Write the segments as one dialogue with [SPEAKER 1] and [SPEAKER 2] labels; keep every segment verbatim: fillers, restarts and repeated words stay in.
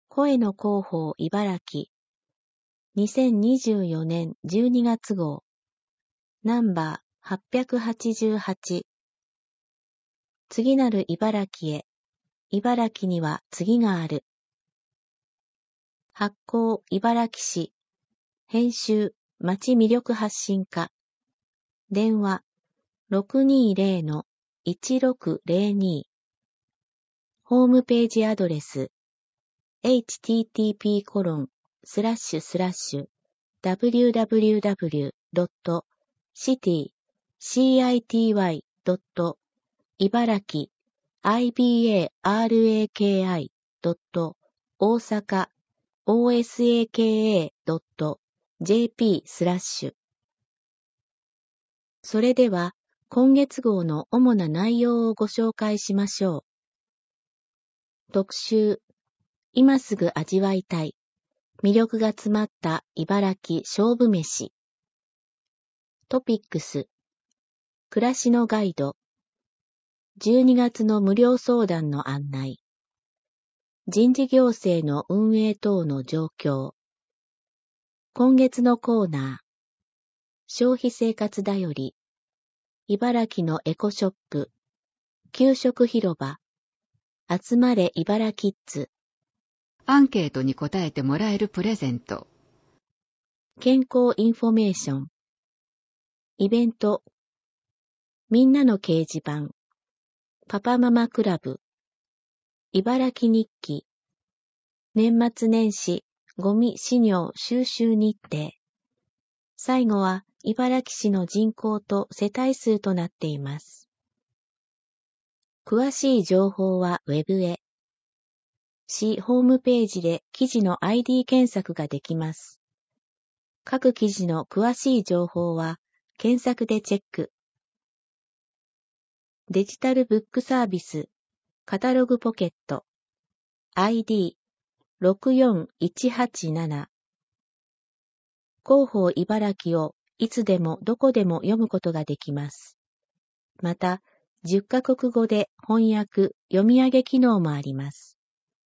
[SPEAKER 1] 声の広報茨城にせんにじゅうよねんじゅうにがつ号ナンバーはっぴゃくはちじゅうはち次なる茨城へ茨城には次がある発行茨城市編集町魅力発信課電話 ろくにーぜろ いちろくぜろに ホームページアドレス エイチティーティーピーコロンスラッシュスラッシュダブリューダブリューダブリュードットシティシーアイティーワイドット茨城 アイビーエーアールエーケーアイドット大阪 オーエスエーケーエードットジェーピースラッシュそれでは今月号の主な内容をご紹介しましょう。特集今すぐ味わいたい魅力が詰まった茨城勝負飯トピックス暮らしのガイドじゅうにがつの無料相談の案内人事行政の運営等の状況今月のコーナー消費生活だより茨城のエコショップ給食広場集まれ茨城キッズ
[SPEAKER 2] アンケートに答えてもらえるプレゼント
[SPEAKER 1] 健康インフォメーションイベントみんなの掲示板パパママクラブ茨城日記年末年始ゴミ飼料収集日程最後は茨城市の人口と世帯数となっています。詳しい情報はウェブへ市ホームページで記事の アイディー 検索ができます。各記事の詳しい情報は検索でチェック。デジタルブックサービスカタログポケット アイディーろくよんいちはちなな 広報茨城をいつでもどこでも読むことができます。また、じゅっカ国語で翻訳、読み上げ機能もあります。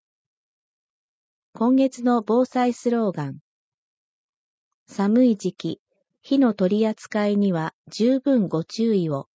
[SPEAKER 1] 今月の防災スローガン。寒い時期、火の取り扱いには十分ご注意を。